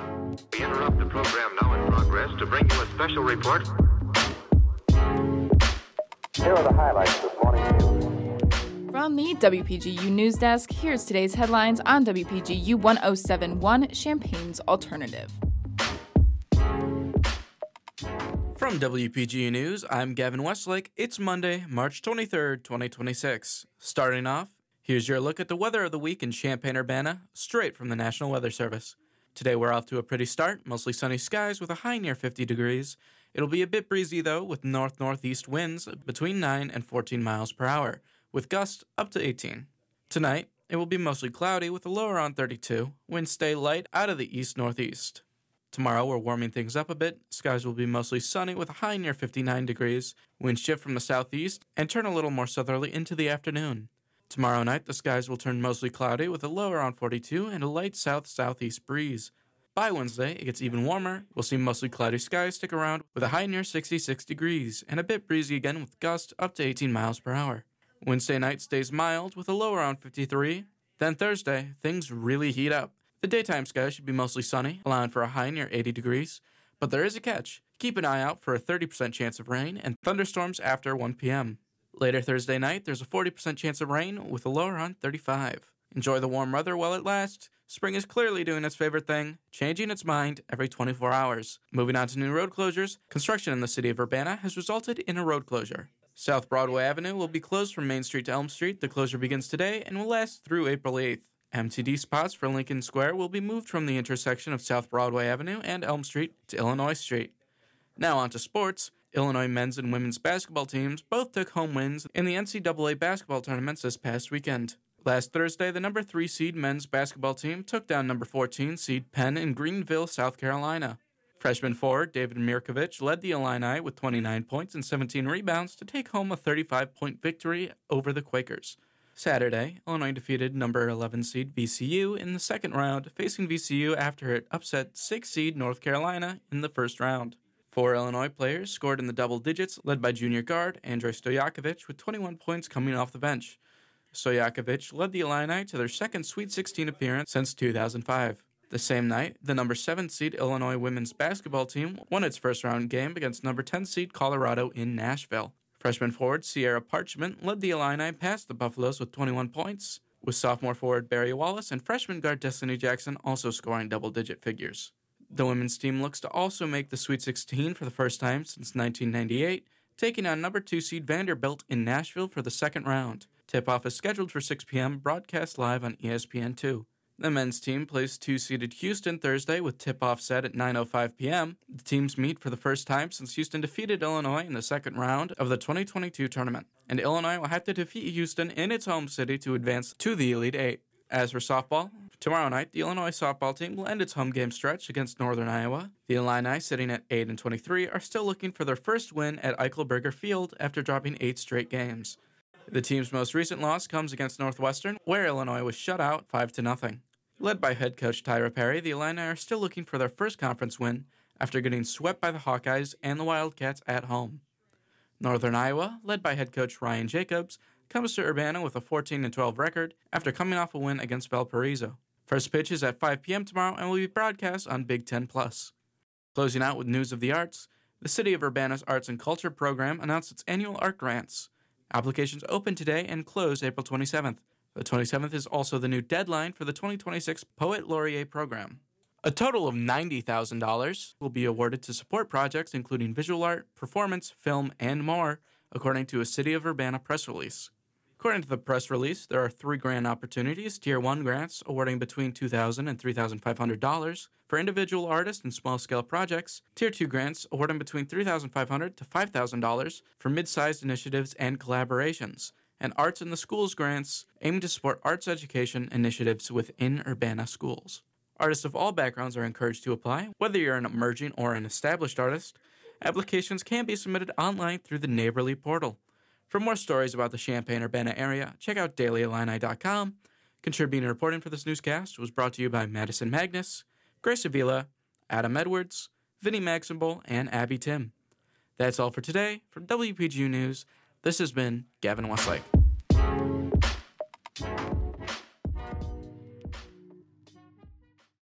We interrupt the program now in progress to bring you a special report. Here are the highlights this morning news. From the WPGU News Desk, here's today's headlines on WPGU 1071, Champaign's Alternative. From WPGU News, I'm Gavin Westlake. It's Monday, March 23rd, 2026. Starting off, here's your look at the weather of the week in Champaign-Urbana, straight from the National Weather Service. Today we're off to a pretty start, mostly sunny skies with a high near 50 degrees. It'll be a bit breezy though, with north-northeast winds between 9 and 14 miles per hour, with gusts up to 18. Tonight, it will be mostly cloudy with a low around 32. Winds stay light out of the east-northeast. Tomorrow we're warming things up a bit. Skies will be mostly sunny with a high near 59 degrees. Winds shift from the southeast and turn a little more southerly into the afternoon. Tomorrow night, the skies will turn mostly cloudy with a low around 42 and a light south-southeast breeze. By Wednesday, it gets even warmer. We'll see mostly cloudy skies stick around with a high near 66 degrees and a bit breezy again with gusts up to 18 miles per hour. Wednesday night stays mild with a low around 53. Then Thursday, things really heat up. The daytime sky should be mostly sunny, allowing for a high near 80 degrees. But there is a catch. Keep an eye out for a 30% chance of rain and thunderstorms after 1 p.m. Later Thursday night, there's a 40% chance of rain with a low around 35. Enjoy the warm weather while it lasts. Spring is clearly doing its favorite thing, changing its mind every 24 hours. Moving on to new road closures, construction in the city of Urbana has resulted in a road closure. South Broadway Avenue will be closed from Main Street to Elm Street. The closure begins today and will last through April 8th. MTD spots for Lincoln Square will be moved from the intersection of South Broadway Avenue and Elm Street to Illinois Street. Now on to sports. Illinois men's and women's basketball teams both took home wins in the NCAA basketball tournaments this past weekend. Last Thursday, the number 3 seed men's basketball team took down number 14 seed Penn in Greenville, South Carolina. Freshman forward David Mirkovich led the Illini with 29 points and 17 rebounds to take home a 35-point victory over the Quakers. Saturday, Illinois defeated number 11 seed VCU in the second round, facing VCU after it upset 6 seed North Carolina in the first round. 4 Illinois players scored in the double digits, led by junior guard Andrei Stojakovic with 21 points coming off the bench. Stojakovic led the Illini to their second Sweet 16 appearance since 2005. The same night, the number 7 seed Illinois women's basketball team won its first round game against number 10 seed Colorado in Nashville. Freshman forward Sierra Parchment led the Illini past the Buffaloes with 21 points, with sophomore forward Barry Wallace and freshman guard Destiny Jackson also scoring double-digit figures. The women's team looks to also make the Sweet 16 for the first time since 1998, taking on number 2 seed Vanderbilt in Nashville for the second round. Tip-off is scheduled for 6 p.m., broadcast live on ESPN2. The men's team plays 2-seeded Houston Thursday with tip-off set at 9:05 p.m. The teams meet for the first time since Houston defeated Illinois in the second round of the 2022 tournament, and Illinois will have to defeat Houston in its home city to advance to the Elite Eight. As for softball, tomorrow night, the Illinois softball team will end its home game stretch against Northern Iowa. The Illini, sitting at 8-23, are still looking for their first win at Eichelberger Field after dropping 8 straight games. The team's most recent loss comes against Northwestern, where Illinois was shut out 5-0. Led by head coach Tyra Perry, the Illini are still looking for their first conference win after getting swept by the Hawkeyes and the Wildcats at home. Northern Iowa, led by head coach Ryan Jacobs, comes to Urbana with a 14-12 record after coming off a win against Valparaiso. First pitch is at 5 p.m. tomorrow and will be broadcast on Big Ten+. Closing out with news of the arts, the City of Urbana's Arts and Culture program announced its annual art grants. Applications open today and close April 27th. The 27th is also the new deadline for the 2026 Poet Laureate program. A total of $90,000 will be awarded to support projects including visual art, performance, film, and more, according to a City of Urbana press release. According to the press release, there are 3 grant opportunities: Tier 1 grants awarding between $2,000 and $3,500 for individual artists and small-scale projects, Tier 2 grants awarding between $3,500 to $5,000 for mid-sized initiatives and collaborations, and Arts in the Schools grants aiming to support arts education initiatives within Urbana schools. Artists of all backgrounds are encouraged to apply. Whether you're an emerging or an established artist, applications can be submitted online through the Neighborly portal. For more stories about the Champaign-Urbana area, check out dailyillini.com. Contributing and reporting for this newscast was brought to you by Madison Magnus, Grace Avila, Adam Edwards, Vinnie Maximble, and Abby Tim. That's all for today. From WPGU News, this has been Gavin Westlake.